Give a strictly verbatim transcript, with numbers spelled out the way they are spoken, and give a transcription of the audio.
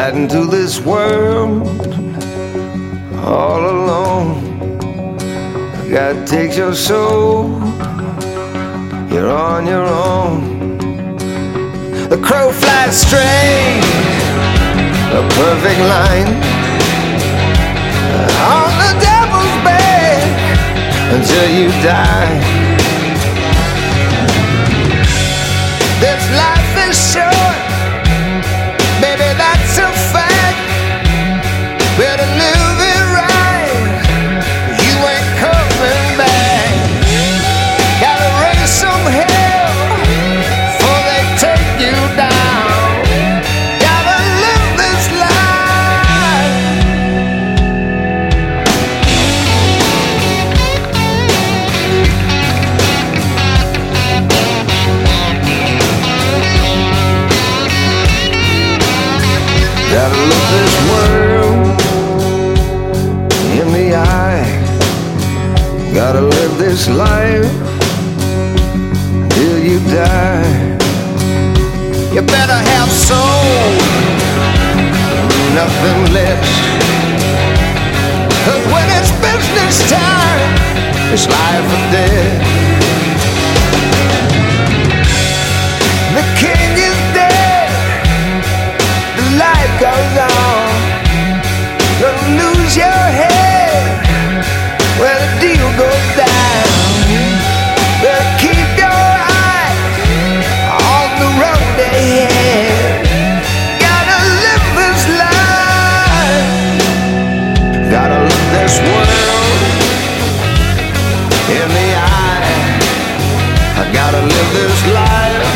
right into this world all alone. God takes your soul, you're on your own. The crow flies straight, a perfect line, on the devil's back until you die. This life is short, baby, that's a fact. Better live it right, you ain't coming back. Gotta raise some hell before they take you down. Gotta live this life. Gotta look this world in the eye. Gotta live this life till you die. You better have soul, nothing less. 'Cause when it's business time, it's life or death. The king is dead, the life goes on. Gonna lose your head when the deal goes down. Better keep your eyes on the road ahead. Gotta live this life. Gotta look this world in the eye. I gotta live this life